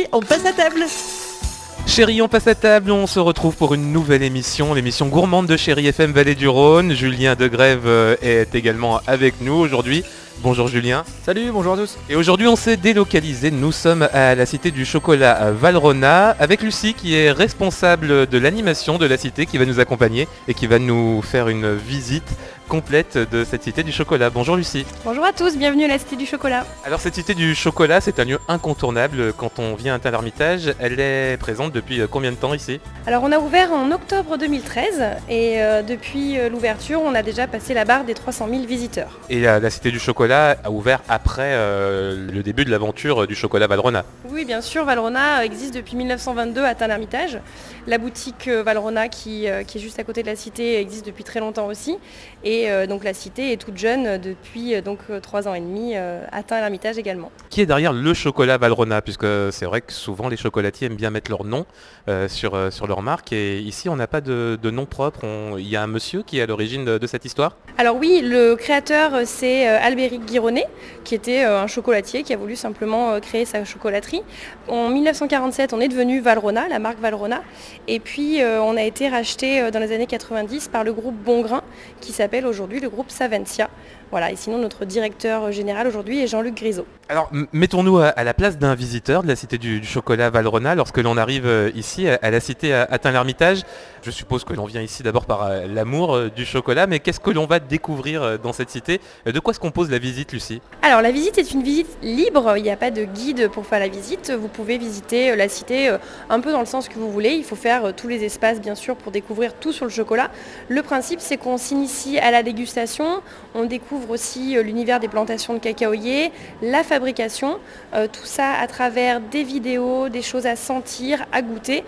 on passe à table. Chérie, on passe à table, on se retrouve pour une nouvelle émission, l'émission gourmande de Chérie FM Vallée du Rhône. Julien Degrève est également avec nous aujourd'hui. Bonjour Julien. Salut, bonjour à tous. Et aujourd'hui on s'est délocalisé, nous sommes à la Cité du Chocolat à Valrhona avec Lucie qui est responsable de l'animation de la cité, qui va nous accompagner et qui va nous faire une visite complète de cette Cité du Chocolat. Bonjour Lucie. Bonjour à tous, bienvenue à la Cité du Chocolat. Alors cette Cité du Chocolat, c'est un lieu incontournable quand on vient à Tain-l'Hermitage. Elle est présente depuis combien de temps ici ? Alors on a ouvert en octobre 2013 et depuis l'ouverture on a déjà passé la barre des 300 000 visiteurs. Et la Cité du Chocolat a ouvert après le début de l'aventure du chocolat Valrhona. Oui bien sûr, Valrhona existe depuis 1922 à Tain-l'Hermitage. La boutique Valrhona qui est juste à côté de la cité existe depuis très longtemps aussi. Et donc la cité est toute jeune depuis 3 ans et demi à Tain-l'Hermitage également. Qui est derrière le chocolat Valrhona, puisque c'est vrai que souvent les chocolatiers aiment bien mettre leur nom sur leur marque, et ici on n'a pas de nom propre. Il y a un monsieur qui est à l'origine de cette histoire ? Alors oui, le créateur c'est Albéric Guironnet, qui était un chocolatier qui a voulu simplement créer sa chocolaterie. En 1947 on est devenu Valrhona, la marque Valrhona, et puis on a été racheté dans les années 90 par le groupe Bongrain, qui s'appelle aujourd'hui le groupe Savencia. Voilà, et sinon notre directeur général aujourd'hui est Jean-Luc Grisot. Alors mettons-nous à la place d'un visiteur de la Cité du Chocolat Valrhona lorsque l'on arrive ici à la Cité à Tain-l'Hermitage. Je suppose que l'on vient ici d'abord par l'amour du chocolat, mais qu'est-ce que l'on va découvrir dans cette cité ? De quoi se compose la visite, Lucie ? Alors la visite est une visite libre, il n'y a pas de guide pour faire la visite. Vous pouvez visiter la cité un peu dans le sens que vous voulez. Il faut faire tous les espaces bien sûr pour découvrir tout sur le chocolat. Le principe c'est qu'on s'initie à la dégustation, on découvre aussi l'univers des plantations de cacaoyers, la fabrication, tout ça à travers des vidéos, des choses à sentir, à goûter,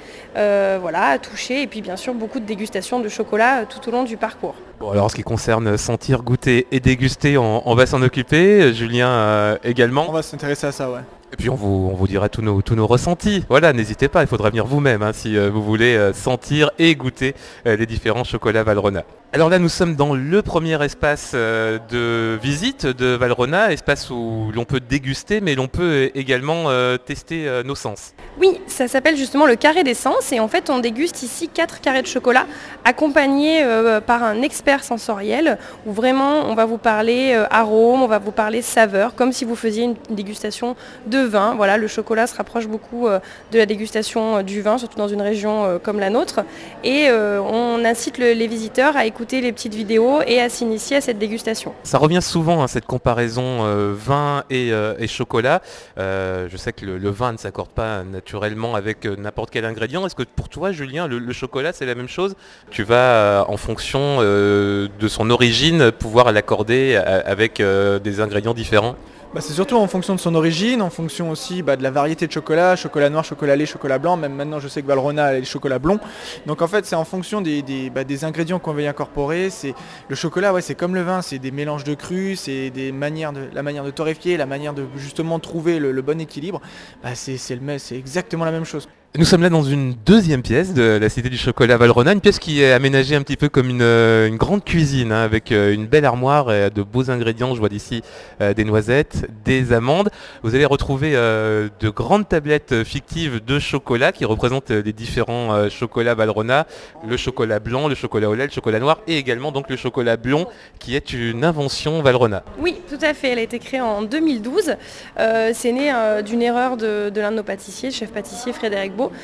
à toucher, et puis bien sûr beaucoup de dégustations de chocolat tout au long du parcours. Bon, alors en ce qui concerne sentir, goûter et déguster, on va s'en occuper, Julien également. On va s'intéresser à ça, ouais. Et puis on vous dira tous nos ressentis. Voilà, n'hésitez pas, il faudra venir vous-même si vous voulez sentir et goûter les différents chocolats Valrhona. Alors là, nous sommes dans le premier espace de visite de Valrhona, espace où l'on peut déguster, mais l'on peut également tester nos sens. Oui, ça s'appelle justement le carré des sens, et en fait on déguste ici 4 carrés de chocolat accompagnés par un expert sensoriel, où vraiment on va vous parler arôme, on va vous parler saveur, comme si vous faisiez une dégustation de vin. Voilà, le chocolat se rapproche beaucoup de la dégustation du vin, surtout dans une région comme la nôtre, et on incite les visiteurs à écouter les petites vidéos et à s'initier à cette dégustation. Ça revient souvent, cette comparaison vin et chocolat. Je sais que le vin ne s'accorde pas naturellement avec n'importe quel ingrédient. Est-ce que pour toi, Julien, le chocolat c'est la même chose ? Tu vas en fonction de son origine pouvoir l'accorder avec des ingrédients différents ? C'est surtout en fonction de son origine, en fonction aussi de la variété de chocolat, chocolat noir, chocolat lait, chocolat blanc. Même maintenant je sais que Valrhona a les chocolats blonds. Donc en fait c'est en fonction des ingrédients qu'on veut y incorporer. Le chocolat, c'est comme le vin, c'est des mélanges de crus, c'est la manière de torréfier, la manière de justement trouver le bon équilibre. C'est exactement la même chose. Nous sommes là dans une deuxième pièce de la Cité du Chocolat Valrhona, une pièce qui est aménagée un petit peu comme une grande cuisine, avec une belle armoire et de beaux ingrédients. Je vois d'ici des noisettes, des amandes. Vous allez retrouver de grandes tablettes fictives de chocolat qui représentent les différents chocolats Valrhona, le chocolat blanc, le chocolat au lait, le chocolat noir et également donc le chocolat blond qui est une invention Valrhona. Oui, tout à fait. Elle a été créée en 2012. C'est né d'une erreur de l'un de nos pâtissiers, le chef pâtissier Frédéric Beau.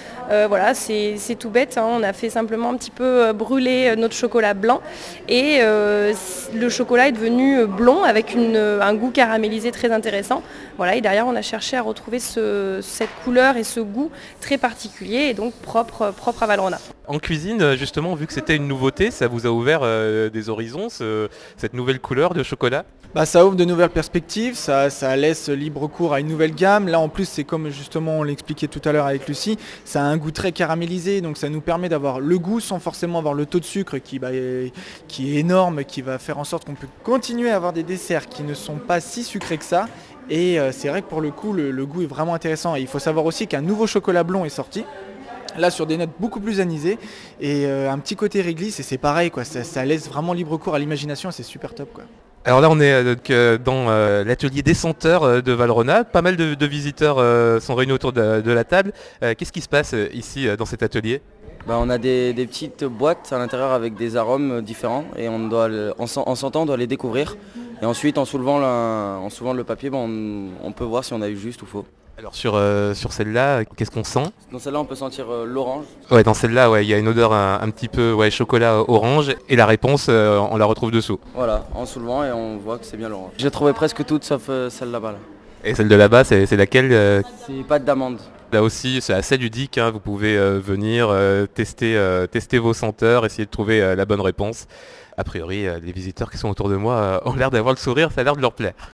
C'est tout bête, on a fait simplement un petit peu brûler notre chocolat blanc et le chocolat est devenu blond avec un goût caramélisé très intéressant. Et derrière on a cherché à retrouver cette couleur et ce goût très particulier et donc propre à Valrhona. En cuisine, justement, vu que c'était une nouveauté, ça vous a ouvert des horizons, cette nouvelle couleur de chocolat ? Ça ouvre de nouvelles perspectives, ça laisse libre cours à une nouvelle gamme. Là en plus c'est comme justement on l'expliquait tout à l'heure avec Lucie, ça a un goût très caramélisé, donc ça nous permet d'avoir le goût sans forcément avoir le taux de sucre qui est énorme, qui va faire en sorte qu'on peut continuer à avoir des desserts qui ne sont pas si sucrés que ça. Et c'est vrai que pour le coup le goût est vraiment intéressant. Et il faut savoir aussi qu'un nouveau chocolat blond est sorti. Là sur des notes beaucoup plus anisées et un petit côté réglisse, et c'est pareil ça laisse vraiment libre cours à l'imagination et c'est super top . Alors là, on est dans l'atelier des senteurs de Valrhona. Pas mal de visiteurs sont réunis autour de la table. Qu'est-ce qui se passe ici dans cet atelier? On a des petites boîtes à l'intérieur avec des arômes différents et en sentant on doit les découvrir. Et ensuite en soulevant le papier, on peut voir si on a eu juste ou faux. Alors sur celle-là, qu'est-ce qu'on sent? Dans celle-là on peut sentir l'orange. Ouais, dans celle-là, ouais, il y a une odeur un petit peu chocolat orange et la réponse, on la retrouve dessous. Voilà, en soulevant et on voit que c'est bien l'orange. J'ai trouvé presque toutes sauf celle là-bas. Là. Et celle de là-bas, c'est laquelle C'est pâte d'amande. Là aussi, c'est assez ludique, hein. Vous pouvez venir tester vos senteurs, essayer de trouver la bonne réponse. A priori, les visiteurs qui sont autour de moi ont l'air d'avoir le sourire, ça a l'air de leur plaire.